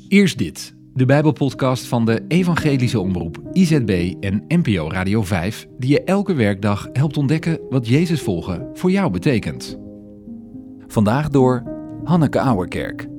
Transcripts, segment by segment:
Eerst dit, de Bijbelpodcast van de Evangelische Omroep IZB en NPO Radio 5, die je elke werkdag helpt ontdekken wat Jezus volgen voor jou betekent. Vandaag door Hanneke Ouwerkerk.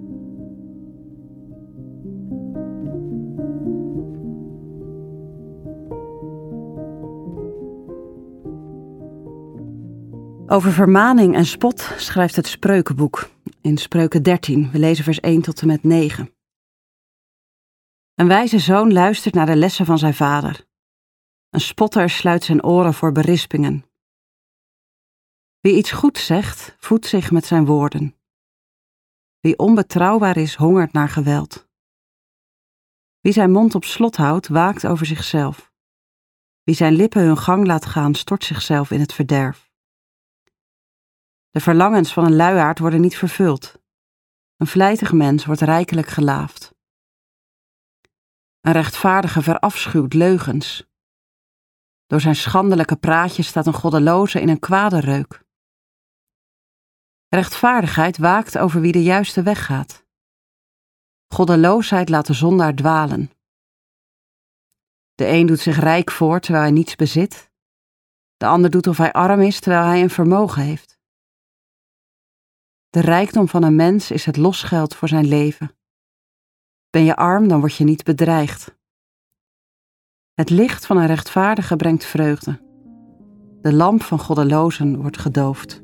Over vermaning en spot schrijft het Spreukenboek in Spreuken 13. We lezen vers 1 tot en met 9. Een wijze zoon luistert naar de lessen van zijn vader. Een spotter sluit zijn oren voor berispingen. Wie iets goeds zegt, voedt zich met zijn woorden. Wie onbetrouwbaar is, hongert naar geweld. Wie zijn mond op slot houdt, waakt over zichzelf. Wie zijn lippen hun gang laat gaan, stort zichzelf in het verderf. De verlangens van een luiaard worden niet vervuld. Een vlijtig mens wordt rijkelijk gelaafd. Een rechtvaardige verafschuwt leugens. Door zijn schandelijke praatjes staat een goddeloze in een kwade reuk. Rechtvaardigheid waakt over wie de juiste weg gaat. Goddeloosheid laat de zondaar dwalen. De een doet zich rijk voor terwijl hij niets bezit. De ander doet of hij arm is terwijl hij een vermogen heeft. De rijkdom van een mens is het losgeld voor zijn leven. Ben je arm, dan word je niet bedreigd. Het licht van een rechtvaardige brengt vreugde. De lamp van goddelozen wordt gedoofd.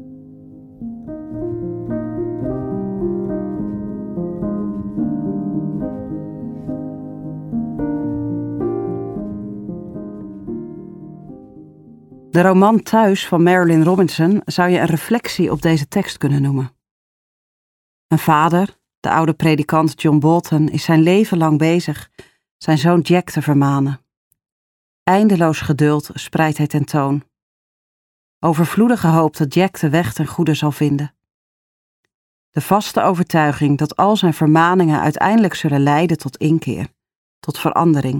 De roman Thuis van Marilynne Robinson zou je een reflectie op deze tekst kunnen noemen. Een vader, de oude predikant John Bolton, is zijn leven lang bezig zijn zoon Jack te vermanen. Eindeloos geduld spreidt hij tentoon. Overvloedige hoop dat Jack de weg ten goede zal vinden. De vaste overtuiging dat al zijn vermaningen uiteindelijk zullen leiden tot inkeer, tot verandering.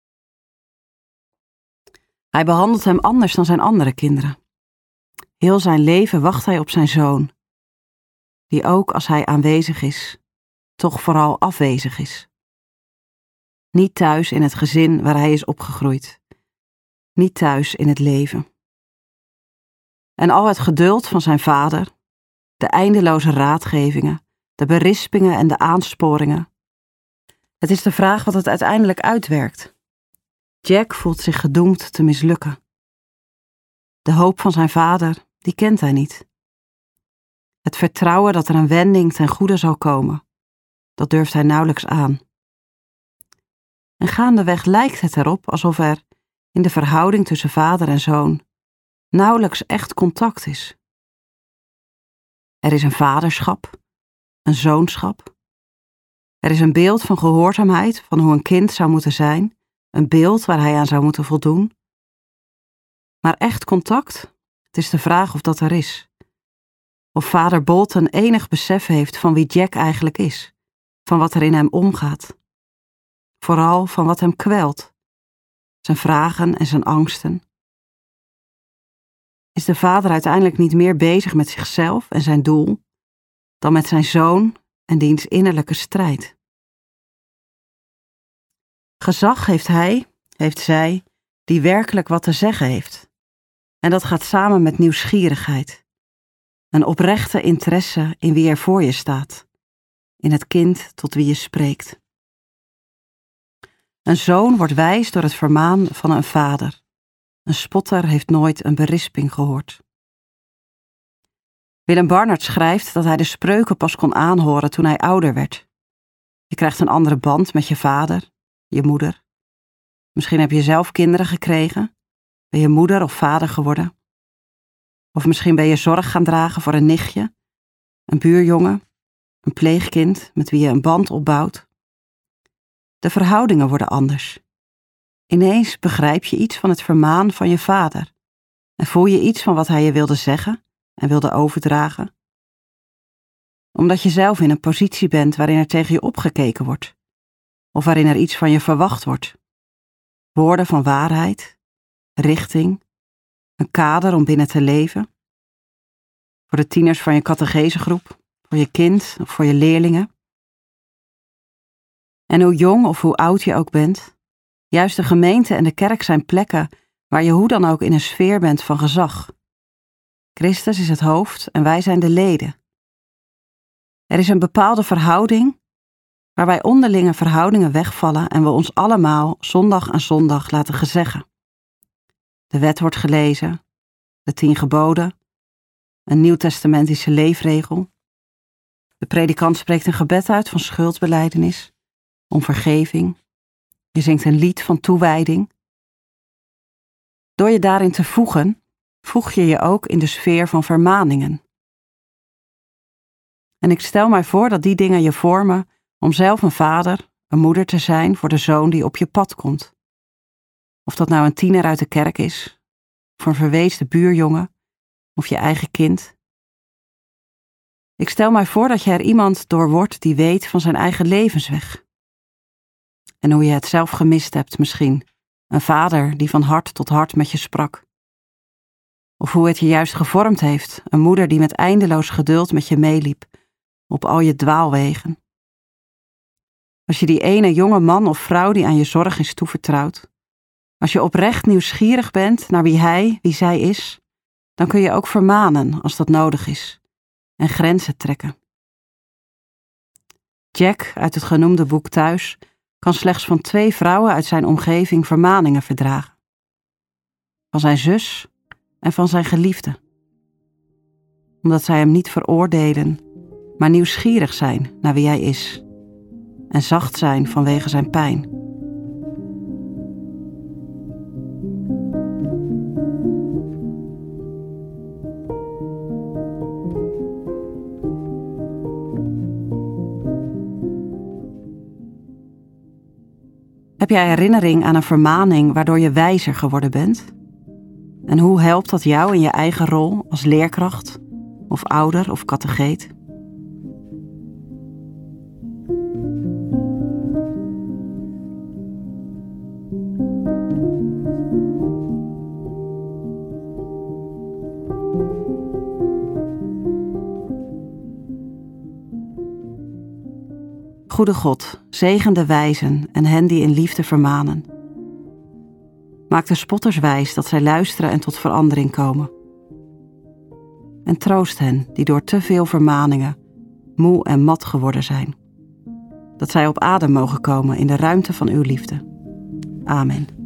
Hij behandelt hem anders dan zijn andere kinderen. Heel zijn leven wacht hij op zijn zoon, die ook als hij aanwezig is, toch vooral afwezig is. Niet thuis in het gezin waar hij is opgegroeid. Niet thuis in het leven. En al het geduld van zijn vader, de eindeloze raadgevingen, de berispingen en de aansporingen. Het is de vraag wat het uiteindelijk uitwerkt. Jack voelt zich gedoemd te mislukken. De hoop van zijn vader, die kent hij niet. Het vertrouwen dat er een wending ten goede zal komen, dat durft hij nauwelijks aan. En gaandeweg lijkt het erop alsof er, in de verhouding tussen vader en zoon, nauwelijks echt contact is. Er is een vaderschap, een zoonschap. Er is een beeld van gehoorzaamheid, van hoe een kind zou moeten zijn, een beeld waar hij aan zou moeten voldoen. Maar echt contact, het is de vraag of dat er is. Of vader Bolton enig besef heeft van wie Jack eigenlijk is, van wat er in hem omgaat. Vooral van wat hem kwelt, zijn vragen en zijn angsten. Is de vader uiteindelijk niet meer bezig met zichzelf en zijn doel, dan met zijn zoon en diens innerlijke strijd? Gezag heeft hij, heeft zij, die werkelijk wat te zeggen heeft. En dat gaat samen met nieuwsgierigheid. Een oprechte interesse in wie er voor je staat. In het kind tot wie je spreekt. Een zoon wordt wijs door het vermaan van een vader. Een spotter heeft nooit een berisping gehoord. Willem Barnard schrijft dat hij de spreuken pas kon aanhoren toen hij ouder werd. Je krijgt een andere band met je vader, je moeder. Misschien heb je zelf kinderen gekregen. Ben je moeder of vader geworden. Of misschien ben je zorg gaan dragen voor een nichtje, een buurjongen, een pleegkind met wie je een band opbouwt. De verhoudingen worden anders. Ineens begrijp je iets van het vermaan van je vader en voel je iets van wat hij je wilde zeggen en wilde overdragen. Omdat je zelf in een positie bent waarin er tegen je opgekeken wordt, of waarin er iets van je verwacht wordt. Woorden van waarheid, richting, een kader om binnen te leven. Voor de tieners van je catechesegroep, voor je kind of voor je leerlingen. En hoe jong of hoe oud je ook bent, juist de gemeente en de kerk zijn plekken waar je hoe dan ook in een sfeer bent van gezag. Christus is het hoofd en wij zijn de leden. Er is een bepaalde verhouding waarbij onderlinge verhoudingen wegvallen en we ons allemaal zondag aan zondag laten gezeggen. De wet wordt gelezen, de 10 geboden, een nieuwtestamentische leefregel. De predikant spreekt een gebed uit van schuldbelijdenis, om vergeving. Je zingt een lied van toewijding. Door je daarin te voegen, voeg je je ook in de sfeer van vermaningen. En ik stel mij voor dat die dingen je vormen om zelf een vader, een moeder te zijn voor de zoon die op je pad komt. Of dat nou een tiener uit de kerk is, of een verweesde buurjongen, of je eigen kind. Ik stel mij voor dat je er iemand door wordt die weet van zijn eigen levensweg. En hoe je het zelf gemist hebt misschien, een vader die van hart tot hart met je sprak. Of hoe het je juist gevormd heeft, een moeder die met eindeloos geduld met je meeliep, op al je dwaalwegen. Als je die ene jonge man of vrouw die aan je zorg is toevertrouwd, als je oprecht nieuwsgierig bent naar wie zij is, dan kun je ook vermanen als dat nodig is en grenzen trekken. Jack uit het genoemde boek Thuis kan slechts van 2 vrouwen uit zijn omgeving vermaningen verdragen. Van zijn zus en van zijn geliefde. Omdat zij hem niet veroordelen, maar nieuwsgierig zijn naar wie hij is en zacht zijn vanwege zijn pijn. Heb jij herinnering aan een vermaning waardoor je wijzer geworden bent? En hoe helpt dat jou in je eigen rol als leerkracht, of ouder of catecheet? Goede God, zegen de wijzen en hen die in liefde vermanen. Maak de spotters wijs dat zij luisteren en tot verandering komen. En troost hen die door te veel vermaningen moe en mat geworden zijn. Dat zij op adem mogen komen in de ruimte van uw liefde. Amen.